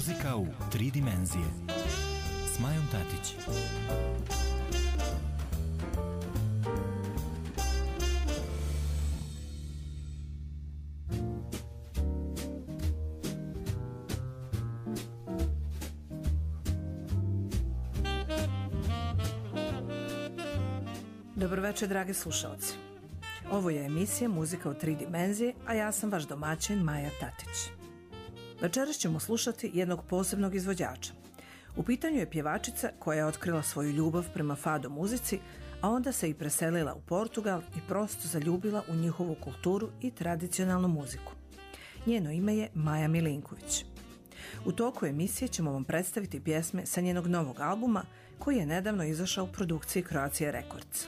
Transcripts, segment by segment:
Muzika u 3 dimenzije s Majom Tatić. Dobro večer, dragi slušalci. Ovo je emisija Muzika u 3 dimenzije, a ja sam vaš domaćin Maja Tatić. Večeras ćemo slušati jednog posebnog izvođača. U pitanju je pjevačica koja je otkrila svoju ljubav prema fado muzici, a onda se i preselila u Portugal i prosto zaljubila u njihovu kulturu i tradicionalnu muziku. Njeno ime je Maja Milinković. U toku emisije ćemo vam predstaviti pjesme sa njenog novog albuma koji je nedavno izašao u produkciji Croatia Records.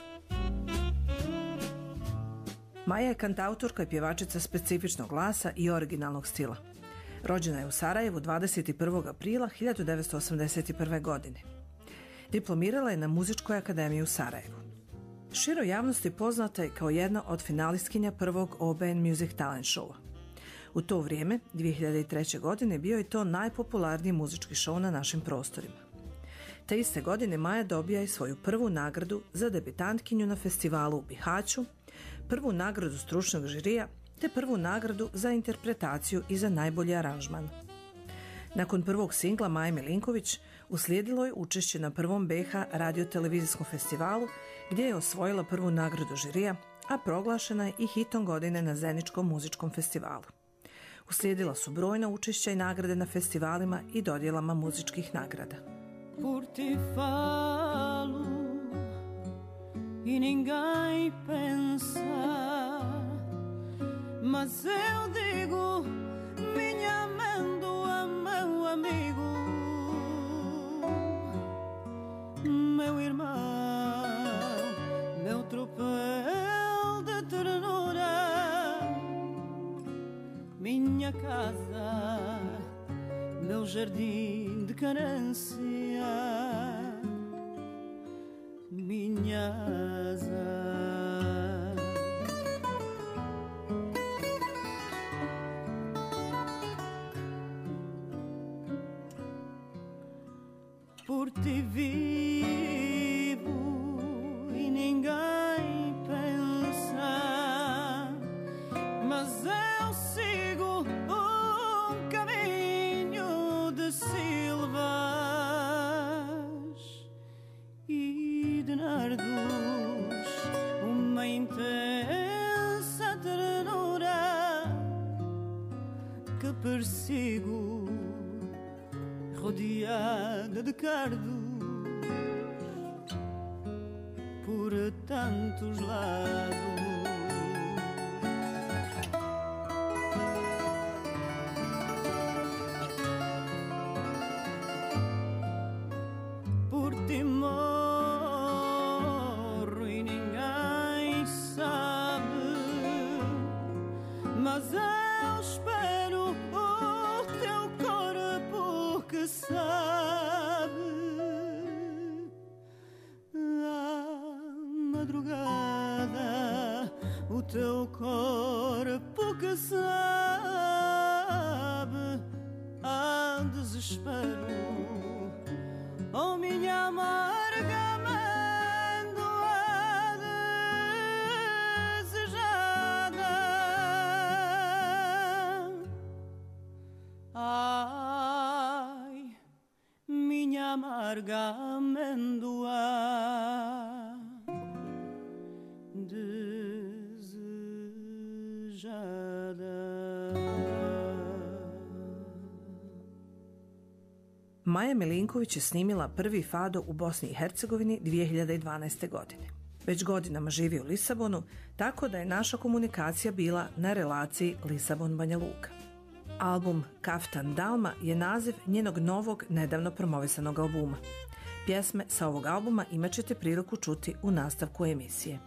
Maja je kantautorka i pjevačica specifičnog glasa i originalnog stila. Rođena je u Sarajevu 21. aprila 1981. godine. Diplomirala je na Muzičkoj akademiji u Sarajevu. Široj javnosti poznata je kao jedna od finalistkinja prvog OBN Music Talent showa. U to vrijeme, 2003. godine, bio je to najpopularniji muzički show na našim prostorima. Te iste godine Maja dobija i svoju prvu nagradu za debitantkinju na festivalu u Bihaću, prvu nagradu stručnog žirija, te prvu nagradu za interpretaciju i za najbolji aranžman. Nakon prvog singla Maje Milinković uslijedilo je učešće na prvom BiH radio-televizijskom festivalu gdje je osvojila prvu nagradu žirija, a proglašena je i hitom godine na Zeničkom muzičkom festivalu. Uslijedila su brojna učešća i nagrade na festivalima i dodjelama muzičkih nagrada. Por ti falo e ninguém pensa, mas eu digo, minha amêndoa, meu amigo, meu irmão, meu tropel de ternura, minha casa, meu jardim de carência, minha asa. Por ti vivo e ninguém pensa, mas eu sigo caminho de silvas e de nardos, uma intensa ternura que persigo, rodeada de cardos por tantos lados. Por ti morro e ninguém sabe, mas eu espero o teu corpo que sabe. À madrugada o teu corpo que sabe. Há desespero, oh minha amarga amêndoa desejada. Ai, minha amarga amêndoa desejada. Maja Milinković je snimila prvi fado u Bosni i Hercegovini 2012. godine. Već godinama živi u Lisabonu, tako da je naša komunikacija bila na relaciji Lisabon-Banja Luka. Album Kaftan Dalma je naziv njenog novog, nedavno promovisanog albuma. Pjesme sa ovog albuma imat ćete priliku čuti u nastavku emisije.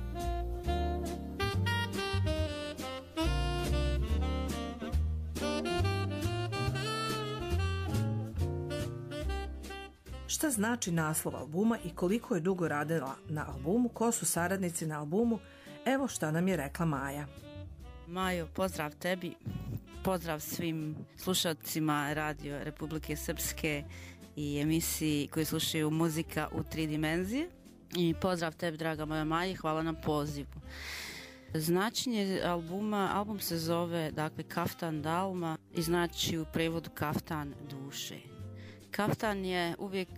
Šta znači naslov albuma i koliko je dugo radila na albumu, ko su saradnici na albumu, evo šta nam je rekla Maja. Majo, pozdrav tebi. Pozdrav svim slušalcima Radio Republike Srpske i emisiji koji slušaju Muzika u 3 dimenzije. I pozdrav tebi, draga moja Maja, hvala na pozivu. Značenje album se zove, dakle, Kaftan Dalma i znači u prevodu kaftan duše. Kaftan je uvijek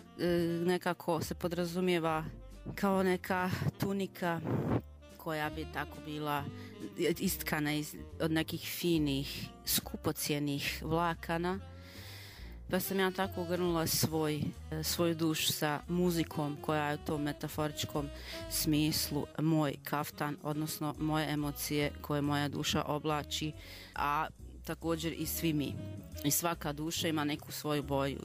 nekako se podrazumijeva kao neka tunika koja bi tako bila istkana od nekih finih, skupocjenih vlakana. Pa sam ja tako ugrnula svoju dušu sa muzikom koja je u tom metaforičkom smislu moj kaftan, odnosno moje emocije koje moja duša oblači, a također i svi mi. I svaka duša ima neku svoju boju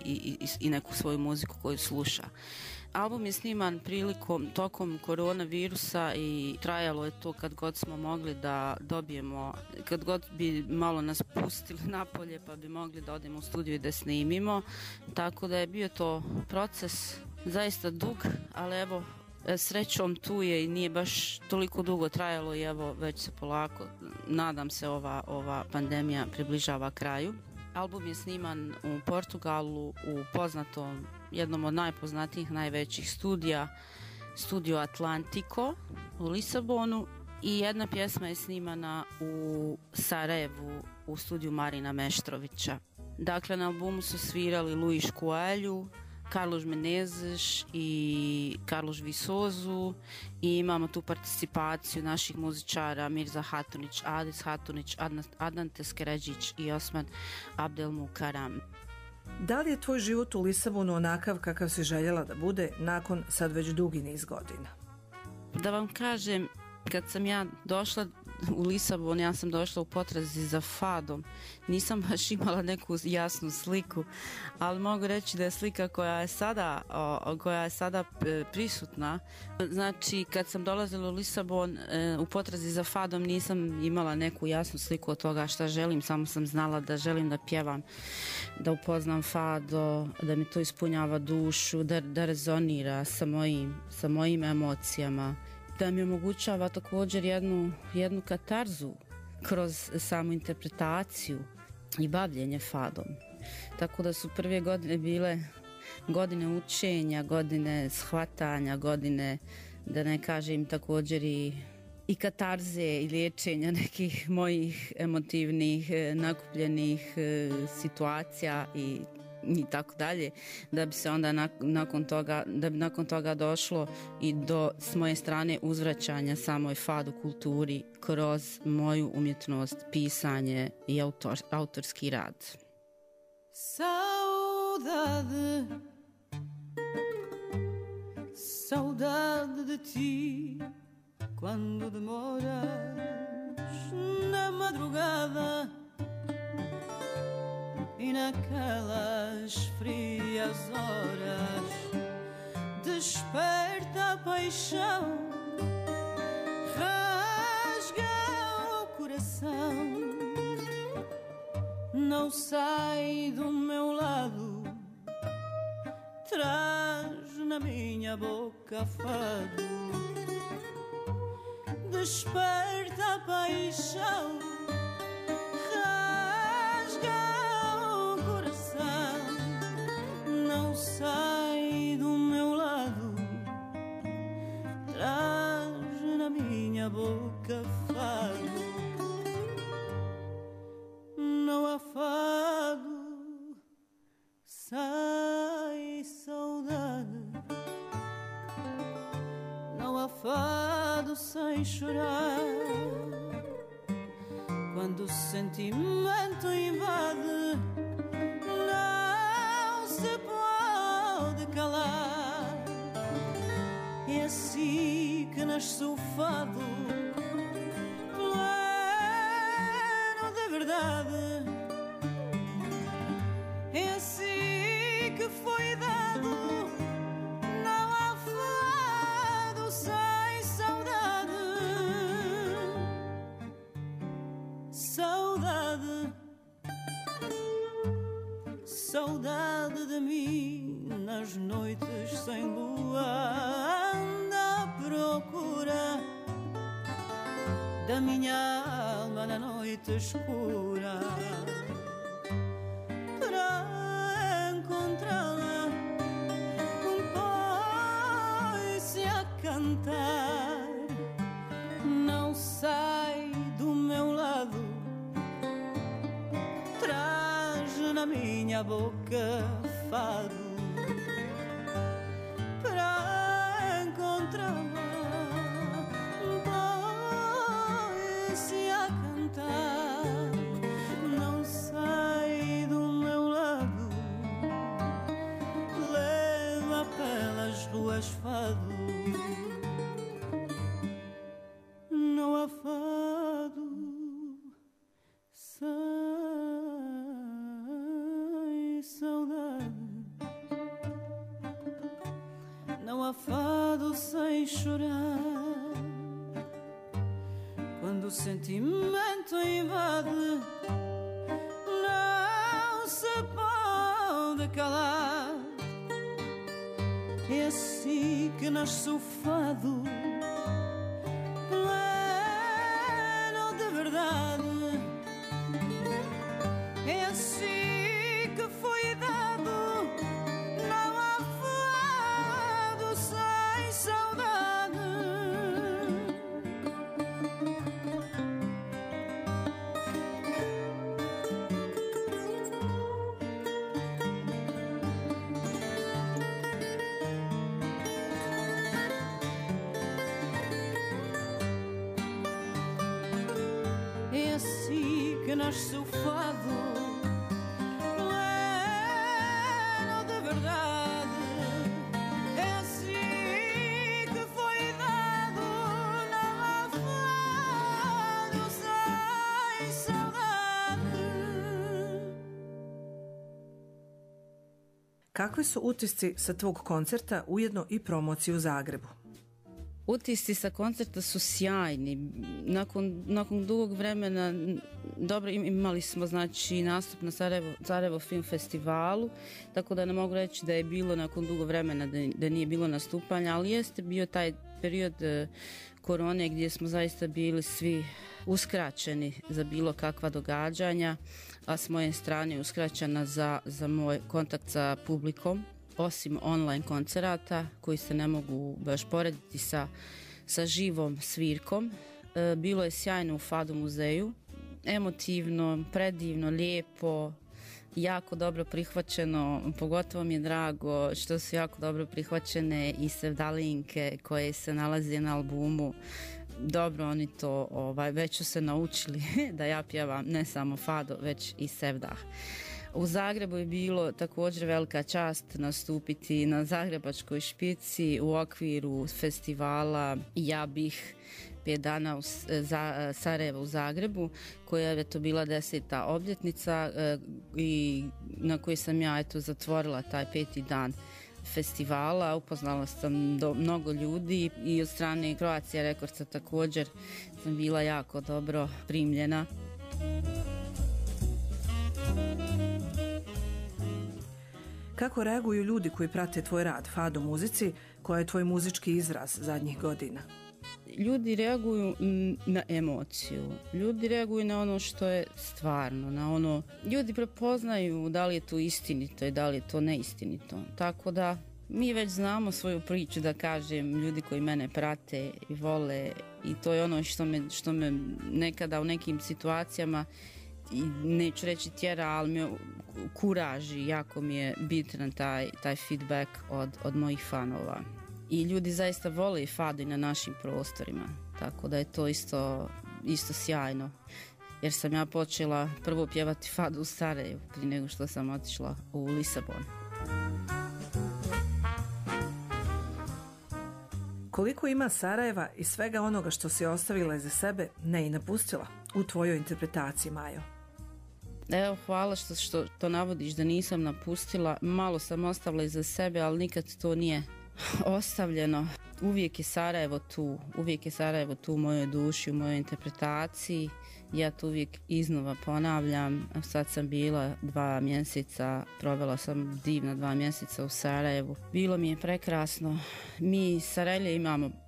i neku svoju muziku koju sluša. Album je sniman tokom koronavirusa i trajalo je to kad god smo mogli da dobijemo, kad god bi malo nas pustili napolje pa bi mogli da odemo u studiju i da snimimo. Tako da je bio to proces zaista dug, ali evo, srećom tu je i nije baš toliko dugo trajalo i evo već se polako, nadam se, ova pandemija približava kraju. Album je sniman u Portugalu, u poznatom, jednom od najpoznatijih, najvećih studija, Studio Atlantico u Lisabonu, i jedna pjesma je snimana u Sarajevu u studiju Marina Meštrovića. Dakle, na albumu su svirali Luís Coelho, Carlos Menezes i Carlos Viçoso i imamo tu participaciju naših muzičara Mirza Hatunić, Adis Hatunić, Adnan Teskeređić i Osman Abdelmukaram. Da li je tvoj život u Lisabonu onakav kakav si željela da bude nakon sad već dugi niz godina? Da vam kažem, kad sam ja došla u Lisabon, ja sam došla u potrazi za fadom. Nisam baš imala neku jasnu sliku, ali mogu reći da je slika koja je sada prisutna. Znači, kad sam dolazila u Lisabon u potrazi za fadom, nisam imala neku jasnu sliku od toga šta želim, samo sam znala da želim da pjevam, da upoznam fado, da mi to ispunjava dušu, da rezonira sa mojim emocijama, da mi omogućava također jednu katarzu kroz samu interpretaciju i bavljenje fadom. Tako da su prve godine bile godine učenja, godine shvatanja, godine, da ne kažem, također i katarze i liječenja nekih mojih emotivnih, nakupljenih situacija i tako dalje, da bi se onda nakon toga došlo i do, s moje strane, uzvraćanja samoj fado kulturi kroz moju umjetnost, pisanje i autorski rad. Saudade de ti quando demoras na madrugada e naquelas frias horas desperta a paixão, rasga o coração, não sai do meu lado, traz na minha boca fado, desperta a paixão, sai do meu lado, traz na minha boca fado, não há fado, sai saudade, não há fado sem chorar, quando o sentimento invade, se pode calar. É assim que nasce o fado, pleno de verdade. É assim que foi dado. Não há fado sem saudade. Saudade, saudade de mim nas noites sem lua, anda à procura da minha alma na noite escura, para encontrá-la compõe-se a cantar. Não sai do meu lado, traz na minha boca fado para encontrá-la. Põe-se a cantar, não sai do meu lado, leva pelas ruas fado. Não há fado sem saudade, não há fado sem chorar. Quando o sentimento invade, não se pode calar. É assim que nasce o fado, pleno de verdade. É assim que foi dado, não há fado sem saudade. É assim que nasce o fado, pleno de verdade. É assim que foi dado, não há fado sem saudade. Kakvi su utisci sa tvog koncerta, ujedno i promocije u Zagrebu? Utisci sa koncerta su sjajni. Nakon dugog vremena, dobro, imali smo znači nastup na Sarajevo Film Festivalu, tako da ne mogu reći da je bilo nakon dugo vremena da nije bilo nastupanja, ali jeste bio taj period korone gdje smo zaista bili svi uskraćeni za bilo kakva događanja, a s moje strane uskraćena za moj kontakt sa publikom, osim online koncerata koji se ne mogu baš porediti sa živom svirkom. Bilo je sjajno u Fado muzeju, emotivno, predivno, lijepo, jako dobro prihvaćeno. Pogotovo mi je drago što su jako dobro prihvaćene i sevdalinke koje se nalaze na albumu. Dobro, oni to već su se naučili da ja pjevam ne samo Fado, već i sevdah. U Zagrebu je bilo također velika čast nastupiti na Zagrebačkoj špici u okviru festivala Ja bih 5 dana za Sarajevo u Zagrebu, koja je to bila 10. obljetnica i na kojoj sam ja zatvorila taj 5. dan festivala. Upoznala sam mnogo ljudi i od strane Croatia Recordsa također sam bila jako dobro primljena. Kako reaguju ljudi koji prate tvoj rad, Fado muzici, koja je tvoj muzički izraz zadnjih godina? Ljudi reaguju na emociju, ljudi reaguju na ono što je stvarno, na ono, ljudi prepoznaju da li je to istinito i da li je to neistinito. Tako da mi već znamo svoju priču, da kažem, ljudi koji mene prate i vole, i to je ono što me nekada u nekim situacijama, i neću reći tjera, ali me kuraži, jako mi je bitan taj feedback od mojih fanova. I ljudi zaista vole i Fado i na našim prostorima, tako da je to isto sjajno. Jer sam ja počela prvo pjevati Fado u Sarajevu prije nego što sam otišla u Lisabon. Koliko ima Sarajeva i svega onoga što si ostavila iza sebe, ne i napustila, u tvojoj interpretaciji, Majo? Evo, hvala što to navodiš da nisam napustila. Malo sam ostavila iza sebe, ali nikad to nije ostavljeno. Uvijek je Sarajevo tu u mojoj duši, u mojoj interpretaciji. Ja to uvijek iznova ponavljam. Sad sam bila 2 mjeseca, provela sam divna 2 mjeseca u Sarajevu. Bilo mi je prekrasno. Mi Sarajlje imamo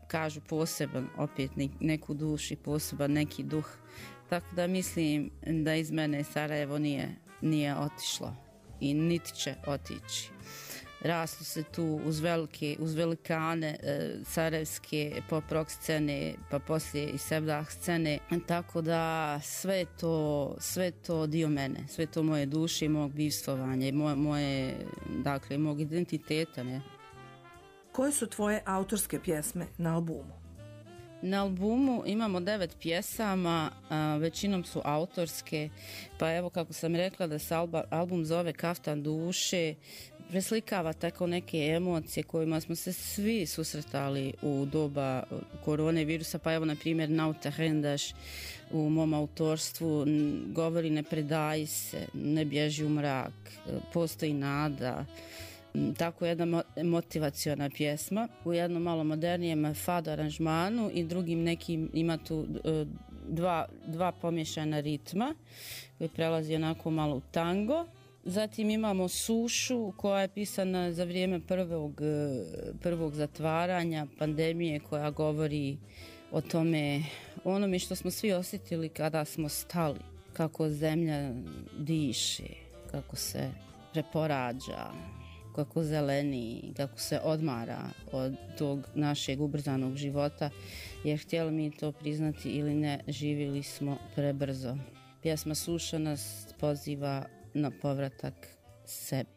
kažu poseban, opet neku dušu i poseban neki duh. Tako da mislim da iz mene Sarajevo nije otišlo i niti će otići. Raslo se tu uz velikane sarajevske pop rock scene, pa poslije i sevdah scene, tako da sve to dio mene, sve to moje duše i mog bivstvovanja i dakle, mog identiteta, ne. Koje su tvoje autorske pjesme na albumu? Na albumu imamo 9 pjesama, većinom su autorske, pa evo kako sam rekla da se album zove Kaftan duše, preslikava tako neke emocije kojima smo se svi susretali u doba korone virusa, pa evo na primjer Nauta Hendaš u mom autorstvu govori ne predaji se, ne bježi u mrak, postoji nada. Tako jedna motivaciona pjesma u jednom malo modernijem fado aranžmanu i drugim nekim ima tu dva pomješana ritma koji prelazi onako malo u tango. Zatim imamo Sušu koja je pisana za vrijeme prvog zatvaranja pandemije, koja govori o tome, onome što smo svi osjetili kada smo stali, kako zemlja diše, kako se preporađa, kako zeleni, kako se odmara od tog našeg ubrzanog života, jer htjeli mi to priznati ili ne, živjeli smo prebrzo. Pjesma Suša nas poziva na povratak sebi.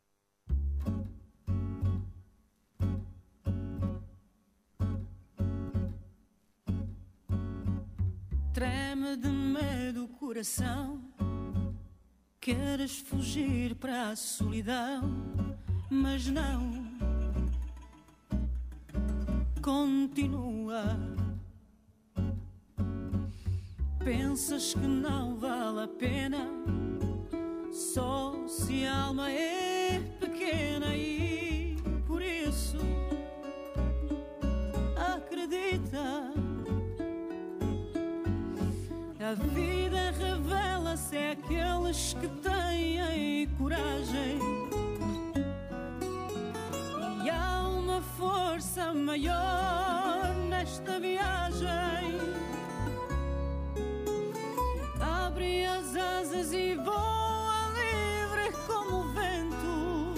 Treme de medo o coração, queres fugir para a solidão, mas não, continua. Pensas que não vale a pena, só se a alma é pequena e por isso acredita. A vida revela-se àqueles que têm coragem, e há uma força maior nesta viagem. Abre as asas e voa livre como o vento.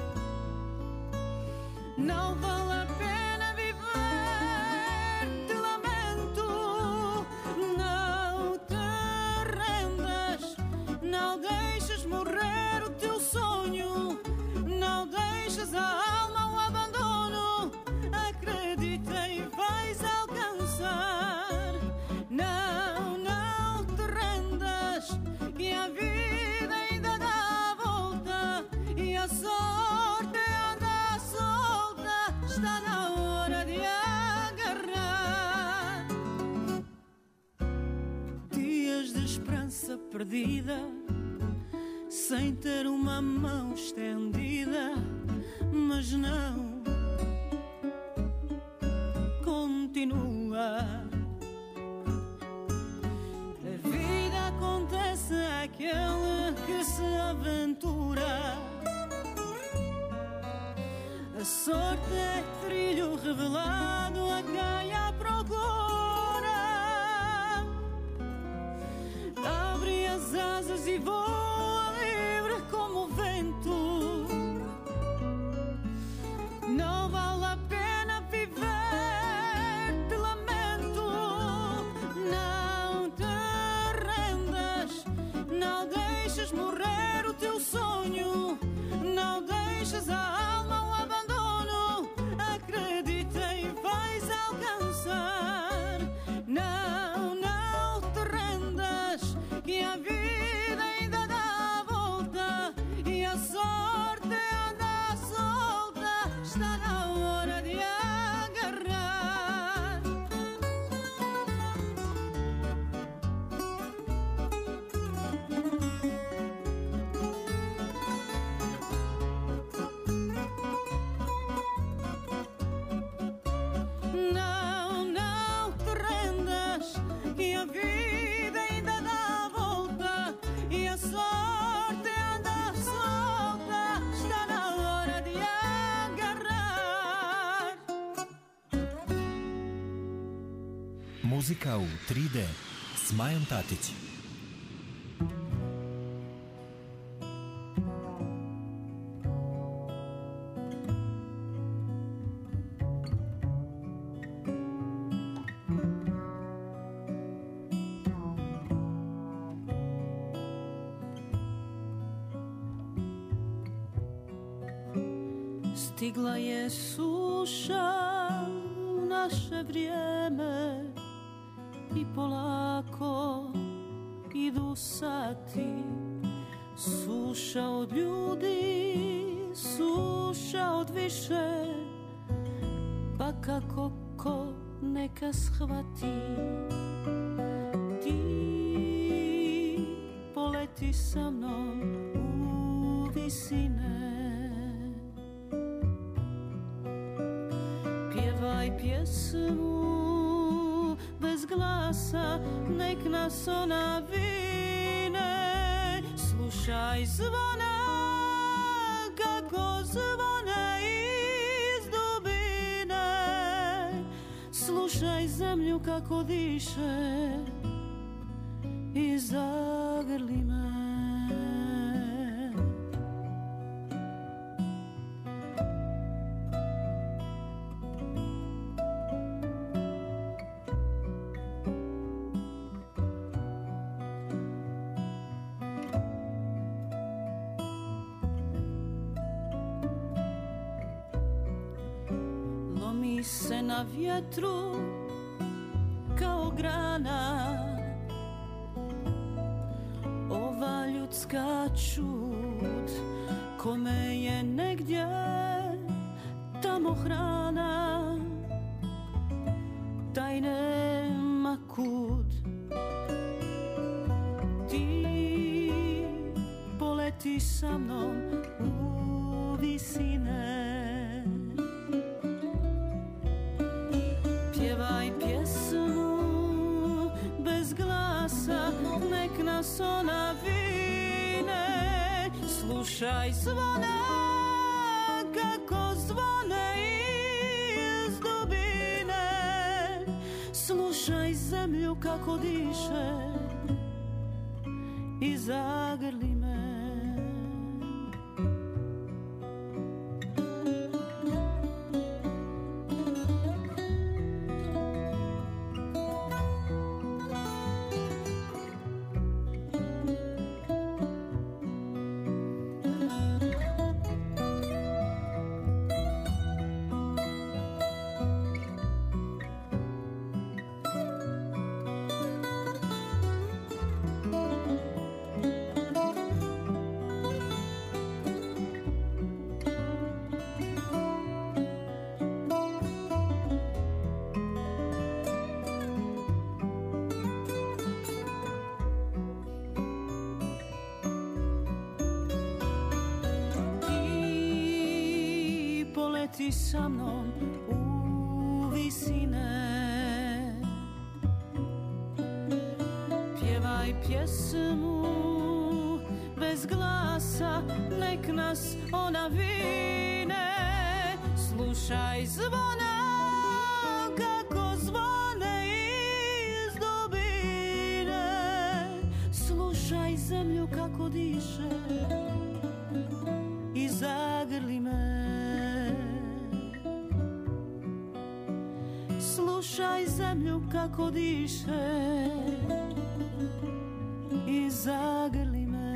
Não vale a pena viver de lamento. Não te rendas, não deixes morrer o teu sonho, não deixes a alma ao abandono. Acredita e vais alcançar. Não, não te rendas, que a vida ainda dá a volta e a sorte anda solta. Está na hora de agarrar. Dias de esperança perdida, sem ter uma mão estendida, mas não, continua. A vida acontece àquele que se aventura. A sorte é trilho revelado a quem a procura. Abre as asas e voa livre como o vento. Não vale a pena viver de lamento. Não te rendas, não deixes morrer o teu sonho, não deixes a alma ao abandono. Acredita e vais alcançar. Não, não te rendas, que a vida ainda dá a volta e a sorte anda solta. Está na hora de agarrar. Muzika u 3D s Majom Tatić. Stigla je suša u naše vrijeme i polako idu sati. Suša od ljudi, suša od više, pa kako ko neka shvati. Ti poleti sa mnom u visine, pjevaj pjesmu bez glasa, nek nas ona vine. Slušaj zvona kako zvone iz dubine, slušaj zemlju kako diše i zagrli me. Se na vjetru kao grana ova ljudska čud, kome je negdje tamo hrana, taj nema kud. Ti poleti sa mnom u visine, pjevaj pjesmu bez glasa, nek nas ona vine. Slušaj zvona kako zvone iz dubine, slušaj zemlju kako diše i zagrli me. Ti sa mnom u visine, pjevaj pjesmu bez glasa, nek nas ona vine. Slušaj zvona kako zvone iz dubine, slušaj zemlju kako diše i zagrli me. Slušaj zemlju kako diše i zagrli me.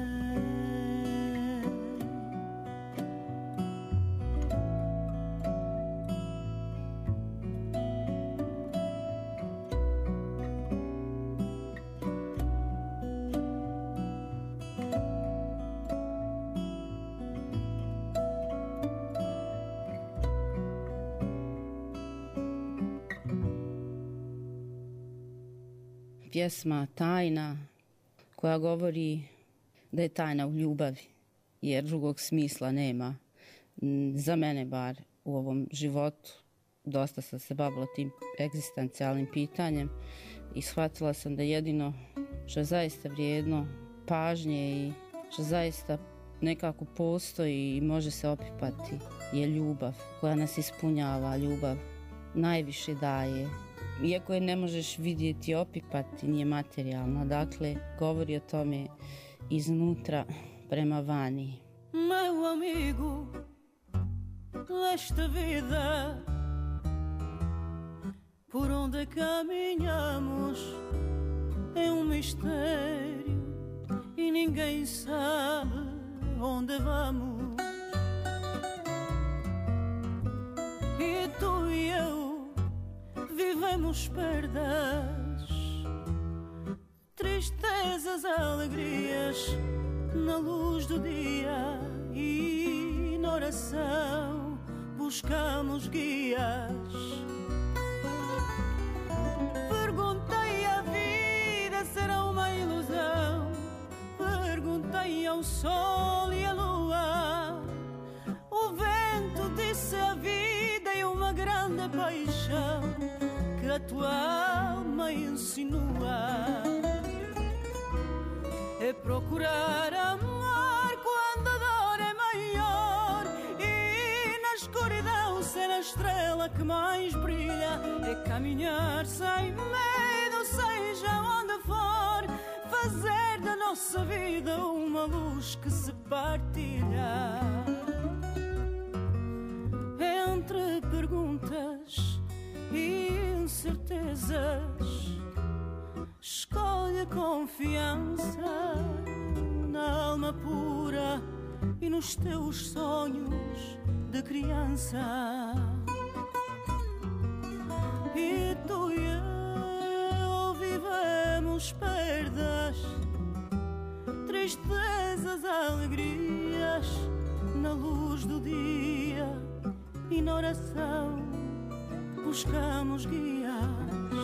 Pjesma Tajna, koja govori da je tajna u ljubavi, jer drugog smisla nema. Za mene bar u ovom životu dosta sam se bavila tim egzistencijalnim pitanjem i shvatila sam da jedino što je zaista vrijedno pažnje i što zaista nekako postoji i može se opipati je ljubav koja nas ispunjava, ljubav najviše daje iako je ne možeš vidjeti i opipati, nije materijalno. Dakle, govori o tome iznutra prema vani. Meu amigo, esta vida por onde caminhamos é mistério e ninguém sabe onde vamos. E tu e eu vivemos perdas, tristezas, alegrias na luz do dia, e na oração buscamos guias. Perguntei à vida, será uma ilusão? Perguntei ao sol e à lua. O vento disse a vida e uma grande paixão que a tua alma insinua. É procurar amar quando a dor é maior, e na escuridão ser a estrela que mais brilha. É caminhar sem medo, seja onde for, fazer da nossa vida uma luz que se partilha. Entre perguntas e incertezas, escolhe a confiança na alma pura e nos teus sonhos de criança. E tu e eu vivemos perdas, tristezas, alegrias na luz do dia, e na oração buscamos guias.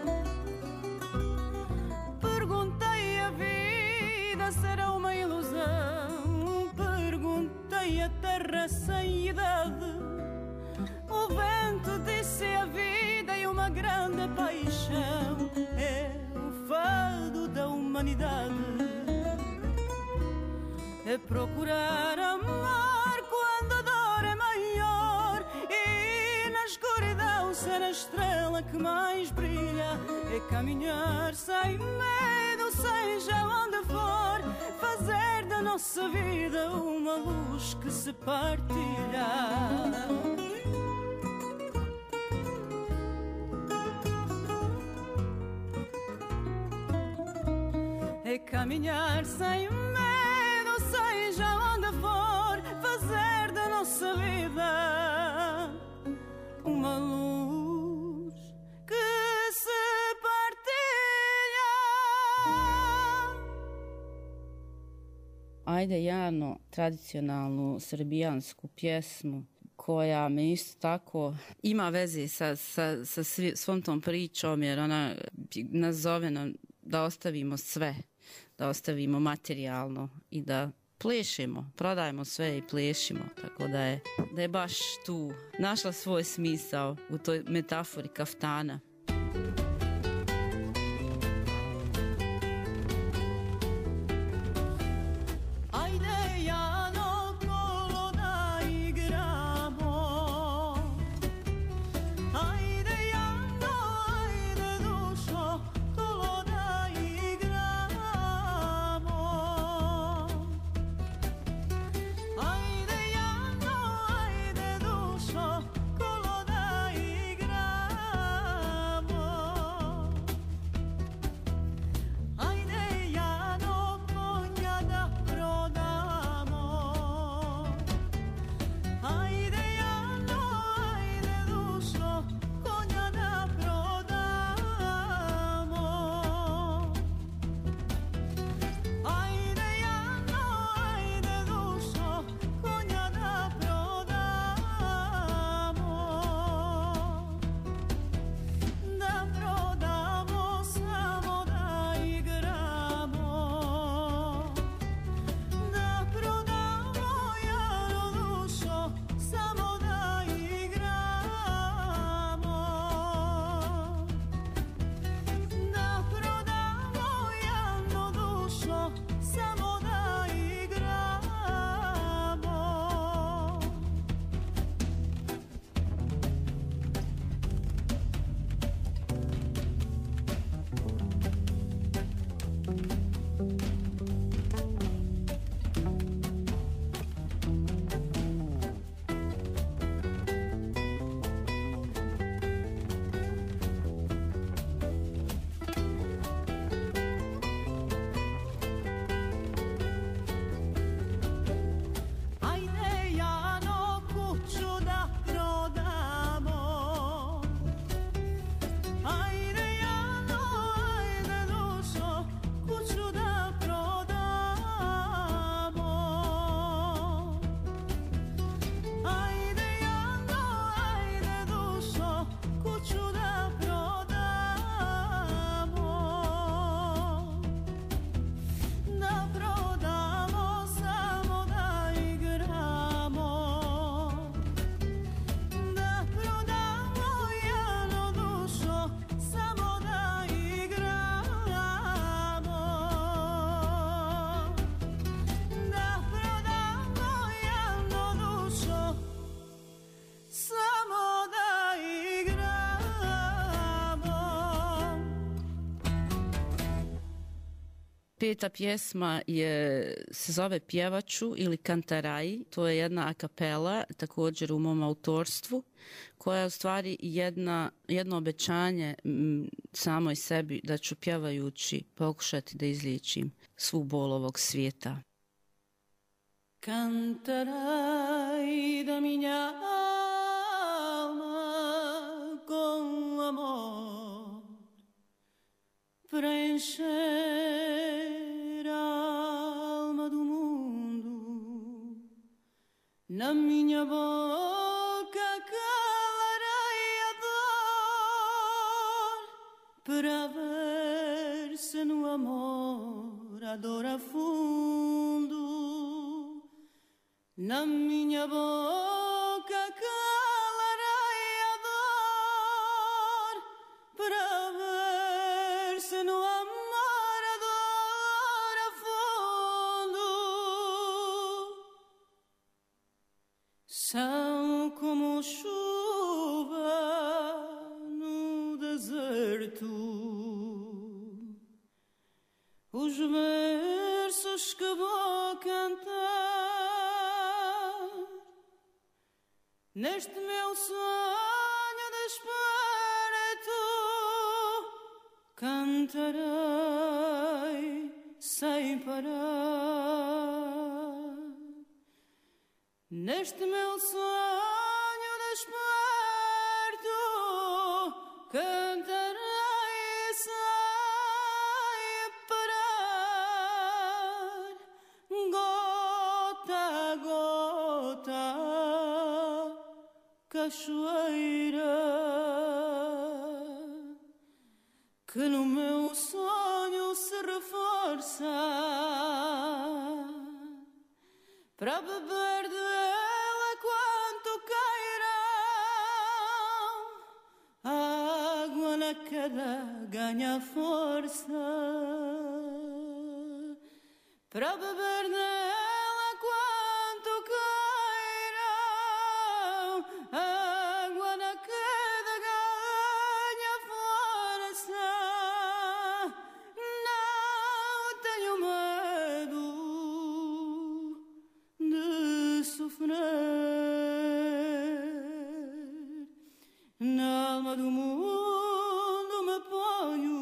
Perguntei à vida, será uma ilusão? Perguntei à terra sem idade. O vento disse a vida e uma grande paixão é o fado da humanidade. É procurar amar quando a dor é maior, e na escuridão ser a estrela que mais brilha. É caminhar sem medo, seja onde for, fazer da nossa vida uma luz que se partilha. É caminhar sem medo, seja onde for, fazer da nossa vida uma luz que se partilha. Ajde Jano, tradicionalnu srbijansku pjesmu koja me isto tako ima veze sa svom tom pričom, jer ona nas zove da ostavimo sve, da ostavimo materijalno i da plešemo, prodajemo sve i plešimo, tako da je baš tu našla svoj smisao u toj metafori kaftana. Peta pjesma se zove Pjevaću ili Kantaraji. To je jedna a kapela, također u mom autorstvu, koja je u stvari jedno obećanje samoj sebi da ću pjevajući pokušati da izliječim svu bol ovog svijeta. Cantarai da minha alma com amor, preencher a alma do mundo, na minha boca calarei a dor, para ver se no amor a dor afundo. Na minha boca calarei a dor, para ver se no amor a dor afundo. São como chuva no deserto, os versos que vou cantar neste meu sonho de espírito. Cantarei sem parar neste meu sonho de espírito. Cantarei sem parar, gota a gota, cachoeira que no meu sonho se reforça, para beber dela quanto queiram. A água na queda ganha força, para beber dela quanto queiram. A água na queda ganha força. Não tenho medo de sofrer. Na alma do mundo me ponho,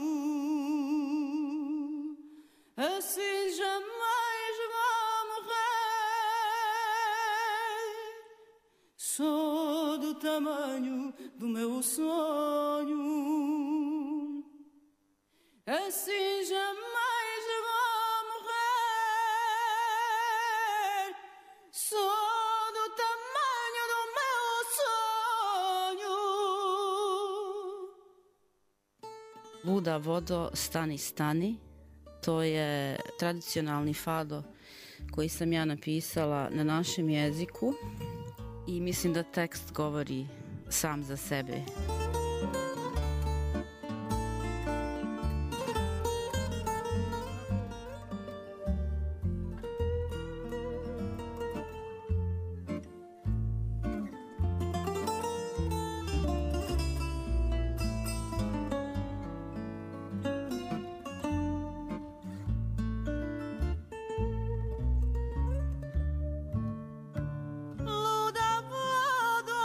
assim jamais vou morrer. Sou do tamanho do meu sonho, assim jamais vou morrer. Sou do tamanho do meu sonho. Luda vodo, stani, stani. To je tradicionalni fado koji sam ja napisala na našem jeziku i mislim da tekst govori sam za sebe. Luda vodo,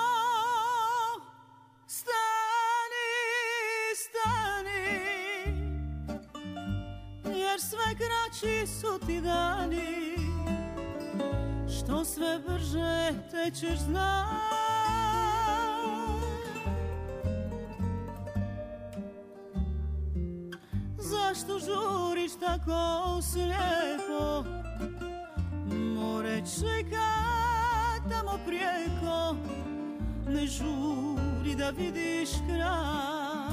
stani, stani, jer sve kraći su ti dani, što sve brže tećeš znaj. Zašto žuriš tako slijepo? More čeka tamo prijeko, ne žuri da vidiš kraj.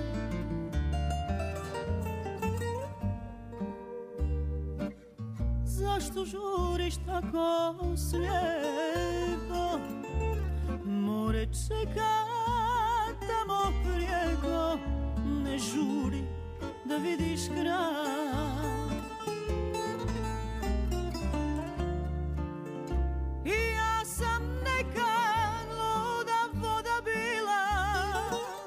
Zašto žuriš tako slijepo? More čeka tamo prijeko, ne žuri da vidiš kraj. I ja sam nekad luda voda bila,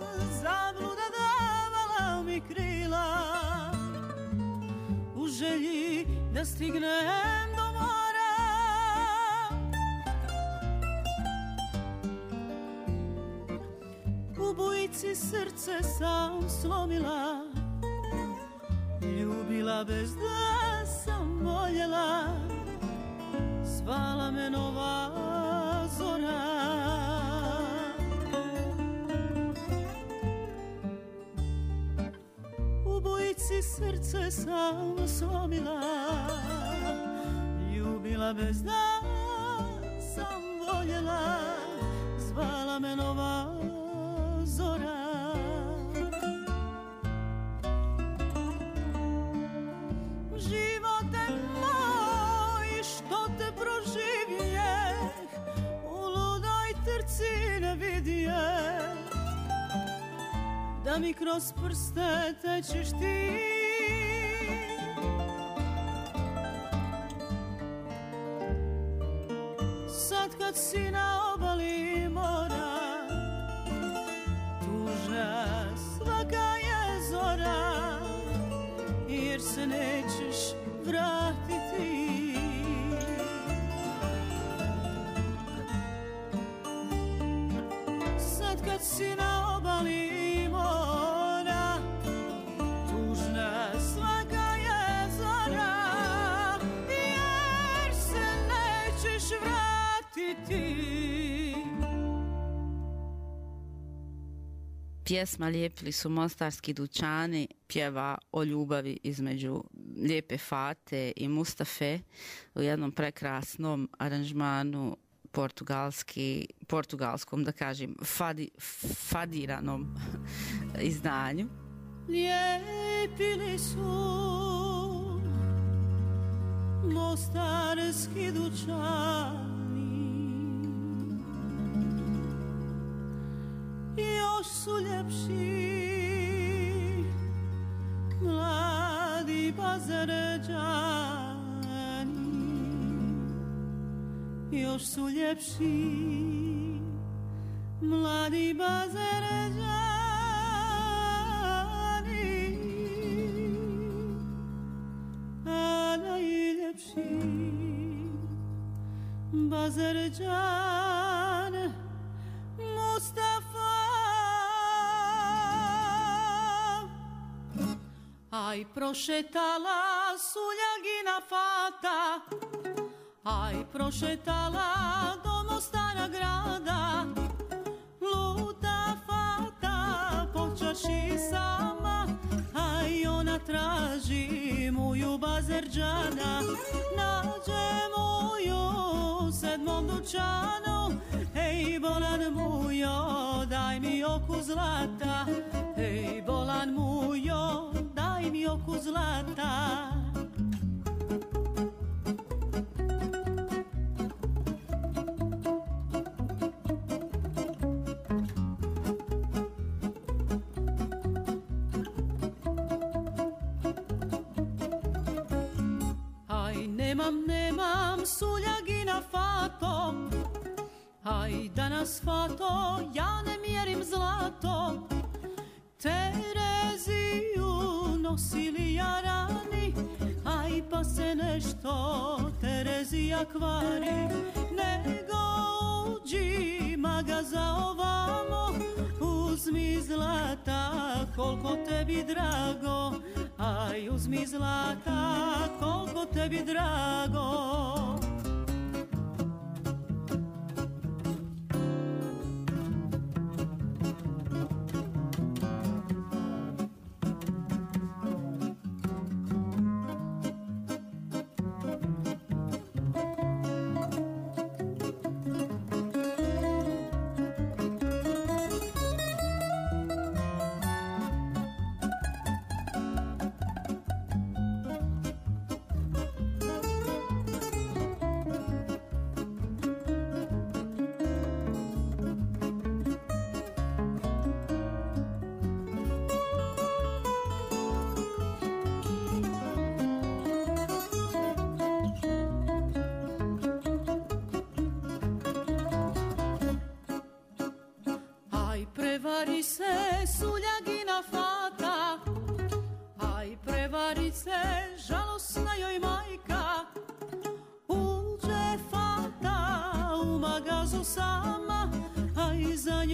zabluda davala mi krila, u želji da stignem do mora. U bujici srce sam slomila, ljubila bez da sam voljela, zvala me nova zora. U bujici srce sam slomila, ljubila bez da sam voljela, zvala me nova zora. Živote moj, što te proživjeh, u ludoj trci ne vidjeh, da mi kroz prste tečeš ti. Sad kad si na obali mora, tužna svaka je zora, jer se nećeš vratiti. Sad kad si na obali mora, tužna svaka je zora, jer se nećeš vratiti. Pjesma Lijepili su mostarski dućani pjeva o ljubavi između Lijepe Fate i Mustafe u jednom prekrasnom aranžmanu portugalskom, da kažem, fadiranom izdanju. Lijepili su mostarski dućani, još su ljepši mladi Bazarđani, još su ljepši mladi Bazarđani, a najljepši Bazarđan Mustafa. Aj prošetala suljagina Fata, aj prošetala do Mostara grada, luta Fata po čarši sama, aj ona traži moju Bazarđana, nađe moju sedmom dućanu, hej bolan mujo, daj mi oku zlata, hej bolan mujo, daj mi oku zlata. Aj nemam suljagina Fato, aj danas Fato ja ne mjerim zlato, Tereziju nosili jarani, aj pa se nešto Terezija kvari, nego uđi magaza ovamo, uzmi zlata koliko tebi drago, aj uzmi zlata koliko tebi drago.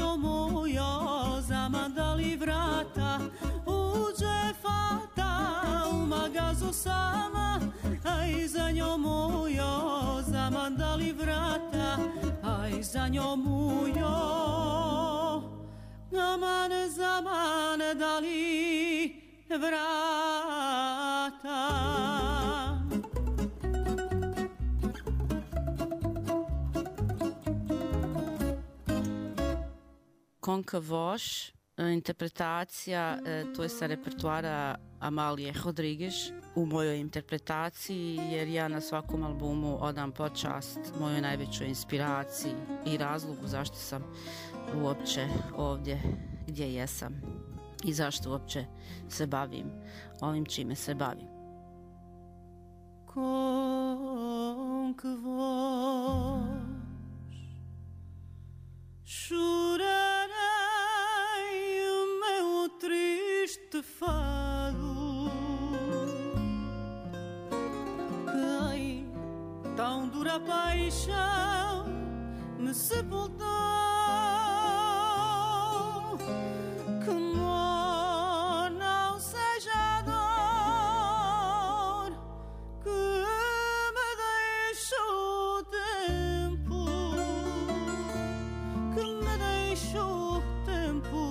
zanjo mojo zamandali vrata, uđe fata u magazu sama, aj za njom mojo zamandali vrata, aj za njom mojo zamane dali vrata. Konka Voš, interpretacija, to je sa repertoara Amalije Rodrigues u mojoj interpretaciji, jer ja na svakom albumu odam počast mojoj najvećoj inspiraciji i razlogu zašto sam uopće ovdje gdje jesam i zašto uopće se bavim ovim čime se bavim. Konka Voš, chorarei o meu triste fado, ai, tão dura paixão me sepultou, que amor não seja dor, que me deixou o tempo, que me deixou o tempo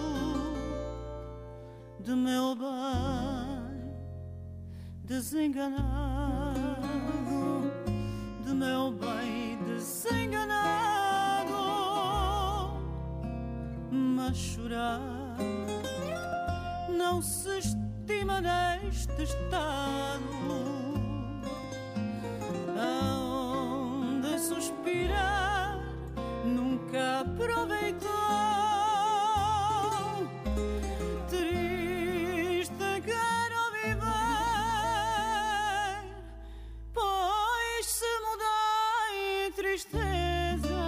de meu bem desenganado, de meu bem desenganado, mas chorar não se estima neste estado, aonde suspirar nunca aproveitou. Triste quero viver, pois se mudou em tristeza,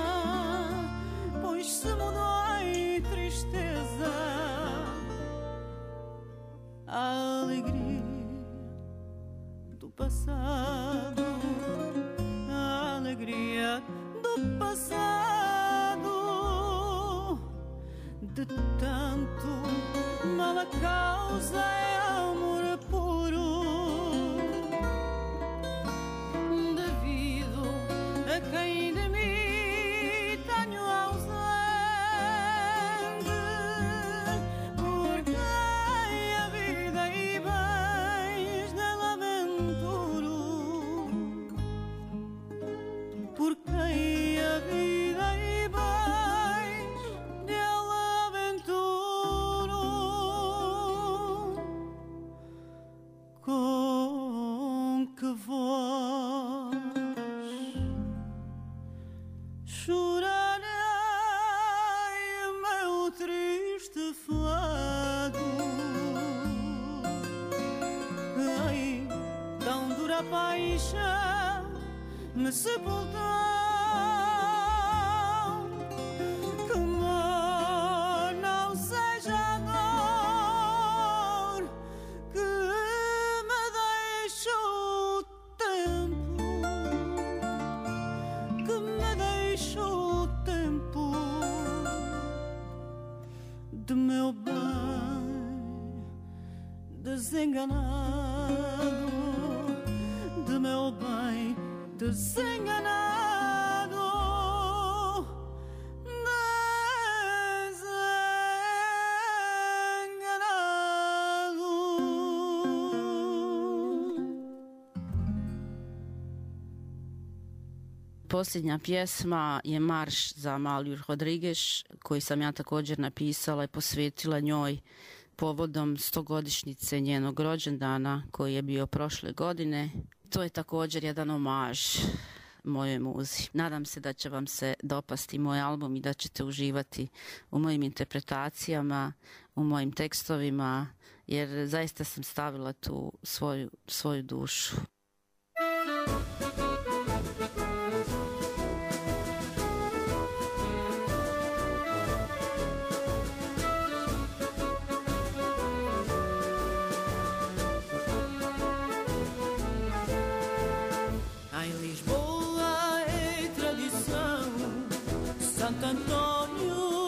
pois se mudou em tristeza a alegria do passado, a alegria do passado, de tanto mala causa é amor puro, devido a quem de mim tenho ausente, porque a vida e bens nela aventuro, porque a vida e bens nela aventuro. Com que voz chorarei o meu triste fado, ai, tão dura paixão me sepultou, que amor não seja dor, que me deixou o tempo, que me deixou o tempo de meu bem desenganado, de meu bem desenganado, Posljednja pjesma je Marš za Amaliju Rodrigues, koji sam ja također napisala i posvetila njoj povodom 100-godišnjice njenog rođendana koji je bio prošle godine. To je također jedan omaž mojoj muzi. Nadam se da će vam se dopasti moj album i da ćete uživati u mojim interpretacijama, u mojim tekstovima, jer zaista sam stavila tu svoju dušu. Em Lisboa é tradição, Santo Antônio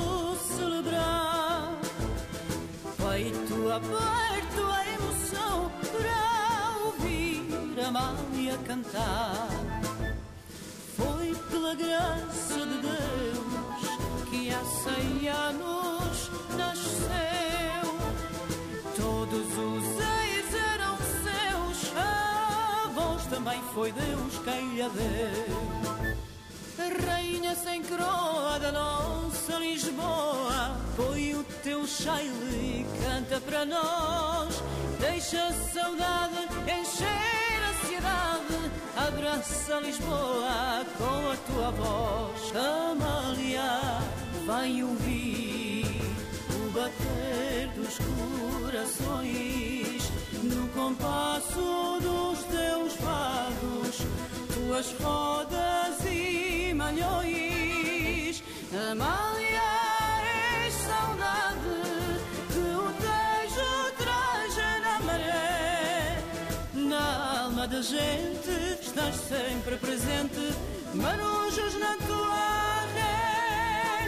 aberto à emoção para ouvir a Amália cantar. Foi pela graça de Deus que há 100 anos nasceu. Todos os ex eram seus, a voz também foi Deus quem lhe a deu. Rainha sem coroa da nossa Lisboa, põe o teu chaile e canta para nós. Deixa a saudade encher a cidade, abraça Lisboa com a tua voz. Amália, vai ouvir o bater dos corações no compasso dos teus fados, tuas rodas e malhões. Amália, és saudade que o Tejo traz na maré. Na alma da gente estás sempre presente, marujos na tua ré.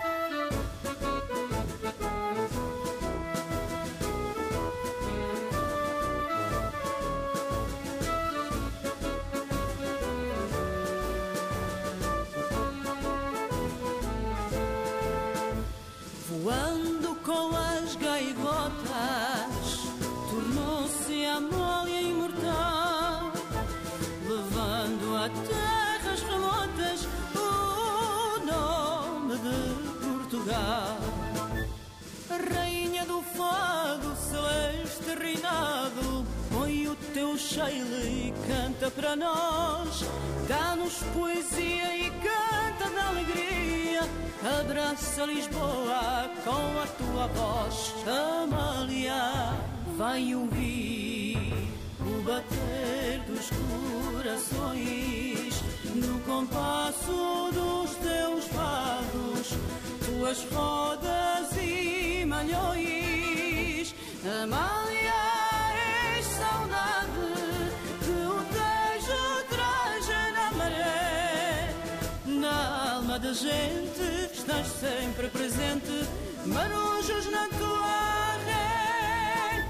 Voando com as gaivotas, tornou-se a Amália imortal, levando a terras remotas o nome de Portugal. Rainha do fado, celeste reinado, põe o teu chaile e canta para nós. Dá-nos poesia e canta de alegria, abraça Lisboa com a tua voz. Amália, vai ouvir o bater dos corações no compasso dos teus fados, tuas rodas e malhões. Amália, és saudade que o Tejo traz na maré. Na alma da gente estás sempre presente, marujos na tua ré.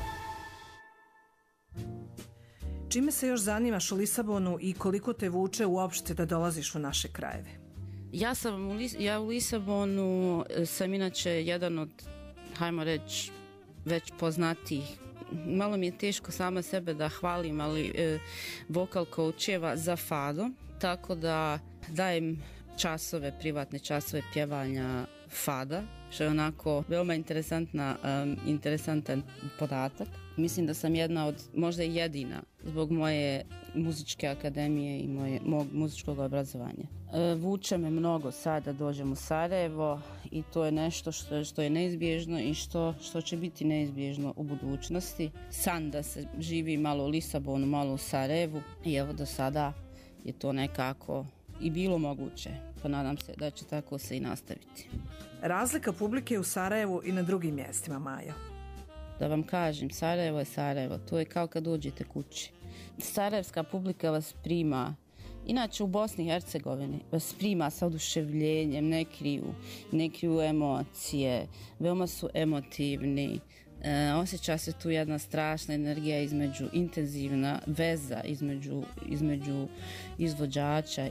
Čime se još zanimaš u Lisabonu i koliko te vuče uopšte da dolaziš u naše krajeve? Ja u Lisabonu sam inače jedan od, hajmo reći, već poznatijih. Malo mi je teško sama sebe da hvalim, ali vokal coacheva za fado, tako da dajem privatne časove pjevanja fada, što je onako veoma interesantan podatak. Mislim da sam jedna od, možda i jedina, zbog moje muzičke akademije i mog muzičkog obrazovanja. Vuče me mnogo sad da dođem u Sarajevo i to je nešto što je neizbježno i što će biti neizbježno u budućnosti. San da se živi malo u Lisabonu, malo u Sarajevu i evo do sada je to nekako i bilo moguće, pa nadam se da će tako se i nastaviti. Razlika publike u Sarajevu i na drugim mjestima, Maja? Da vam kažem, Sarajevo je Sarajevo, to je kao kad dođete kući. Sarajevska publika vas prima, inače u Bosni i Hercegovini, vas prima sa oduševljenjem, ne kriju emocije, veoma su emotivni. Osjeća se tu jedna strašna energija intenzivna veza između izvođača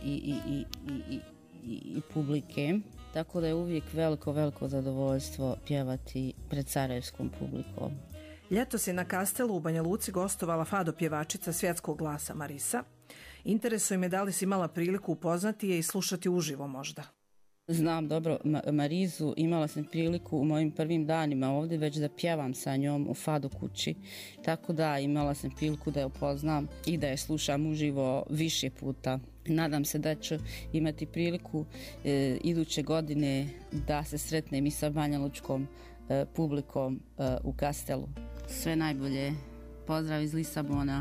i publike. Tako da je uvijek veliko zadovoljstvo pjevati pred sarajevskom publikom. Ljetos je na Kastelu u Banja Luci gostovala fado pjevačica svjetskog glasa Marisa. Interesuje me da li si imala priliku upoznati je i slušati uživo možda. Znam dobro Marizu, imala sam priliku u mojim prvim danima ovdje već da pjevam sa njom u fado kući, tako da imala sam priliku da je upoznam i da je slušam uživo više puta. Nadam se da ću imati priliku iduće godine da se sretnem i sa banjalučkom publikom u Kastelu. Sve najbolje, pozdrav iz Lisabona.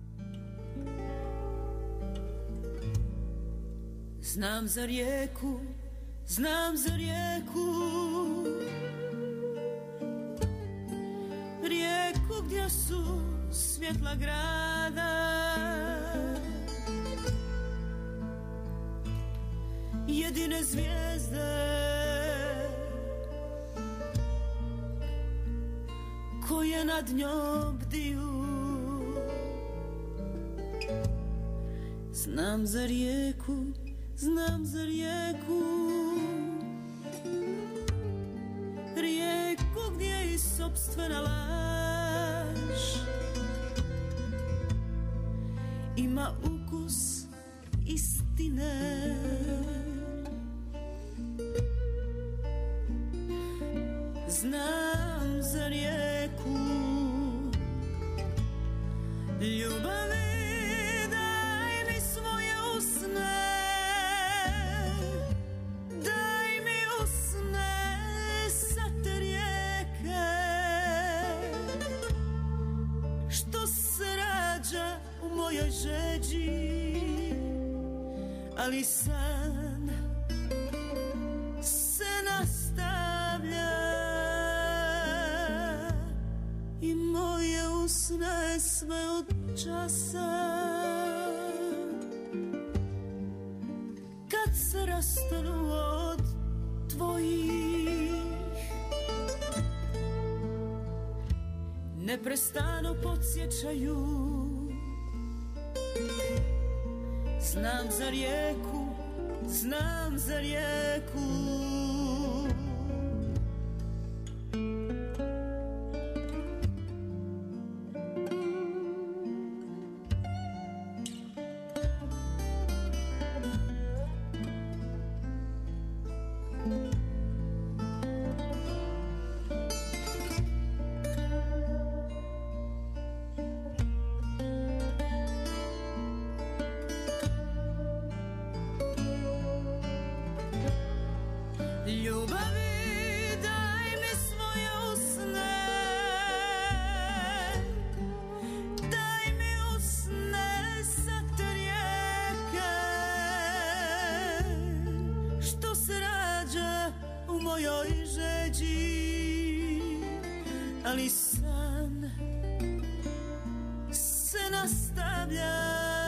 Znam za rijeku gdje su svjetla grada, jedine zvijezde koje je nad njom bdiju. Znam za rijeku, znam za rijeku, rijeku gdje je i sopstvena laž ima ukus istine. Znam za rijeku ljubavi, daj mi svoje usne, daj mi usne sa te rijeke, što se rađa u mojoj žeđi, ali san se nastavlja i moje usne sve od časa kad se rastanu od tvojih, neprestano podsjećaju. Znam za rijeku, znam za rijeku, ljubavi, daj mi svoje usne, daj mi usne sa te rijeke, što se rađa u mojoj žeđi, ali san se nastavlja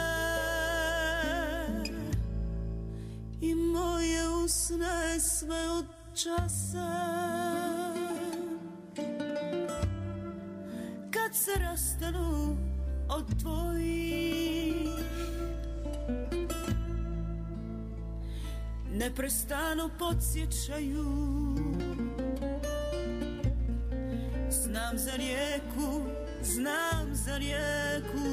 i moje usne sve od časa kad se rastanu od tvojih, neprestano podsjećaju. Znam za rijeku, znam za rijeku,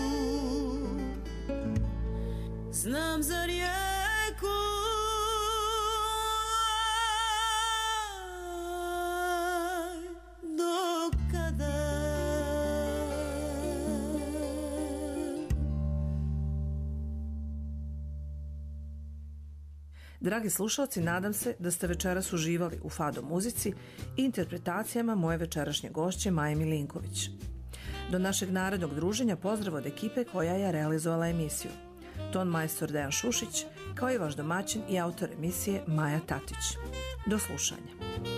znam za rijeku, do kada? Dragi slušalci, nadam se da ste večeras uživali u Fado muzici i interpretacijama moje večerašnje gošće Maje Milinković. Do našeg narednog druženja pozdrav od ekipe koja je realizovala emisiju. Ton majstor Dejan Šušić, kao i vaš domaćin i autor emisije Maja Tatić. Do slušanja.